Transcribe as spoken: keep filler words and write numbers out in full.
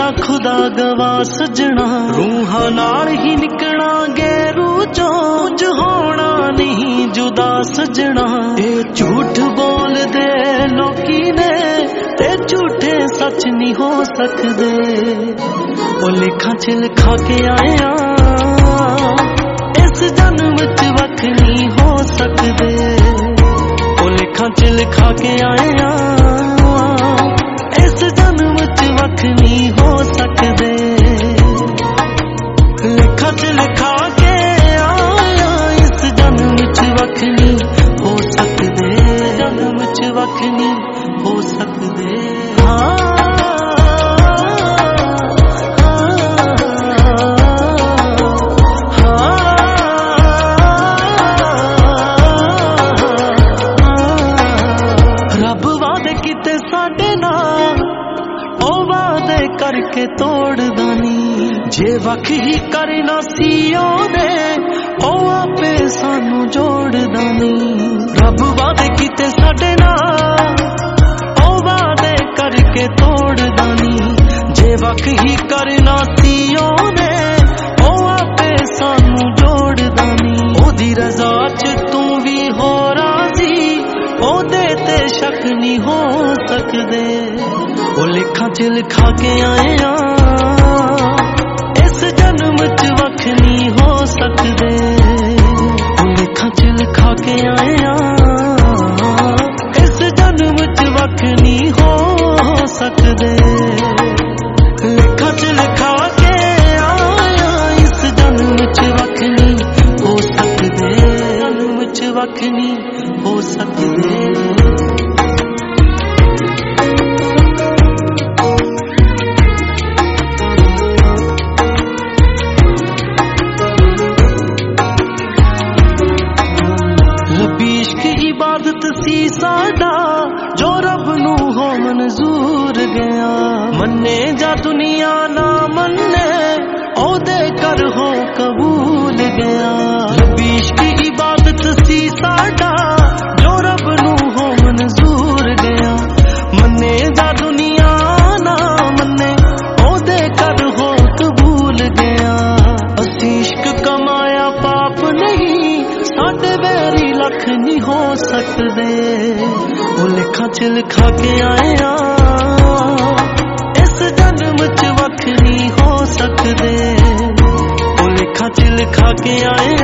खुदा गवा सजना, रूहां नाल ही निकलांगे रूह चों, ज होना नहीं जुदा सजना। ए झूठ बोल दे लोकी ने, ते झूठे सच नहीं हो सकदे। ओ लेखा च लिखा के आया इस जन्म च वख नहीं हो सकदे। ओ लेखा च लिखा के आया इस जन्म च वख नहीं हो सकदे। लेखा च लिखा के आया इस जन्म च वख नहीं हो सकदे। जन्म च वख नहीं हो सकदे। हाँ करके तोड़दा नी, जे वख ही करना सी ओने ओ आपे सानू जोड़दा नी। रब वादे कीते साडे नाल ओ वादे करके तोड़दा नी, जे वख ही करना सी ओने ओ आपे सानू जोड़दा नी। ओदी रज़ा च तू भी हो राजी, ओदे ते शक नहीं हो सकदे। ओ लिखा च लिखा के आया इस जन्म च वख नहीं हो सकदे। ओ लिखा च लिखा के आया इस जन्म च वख नहीं हो सकदे। लिखा च लिखा के आया इस जन्म च वख नहीं हो सकदे। जन्म च वख नहीं हो सकदे। इबादत सी साडा जो रब नू हो मंजूर गया, मन्ने जा दुनिया ना मन्ने ओदे कर हो कबूल गया। लबीश की इबादत सी साडा जो रब नू हो मंजूर गया, मन्ने जा दुनिया ना मन्ने ओदे कर हो कबूल गया। असी इश्क कमाया पाप नहीं, साडे बैरी लख नहीं हो सकदे। ओ लिखा च लिखा के आया इस जन्म च वख नहीं हो सकदे। ओ लिखा च लिखा के आया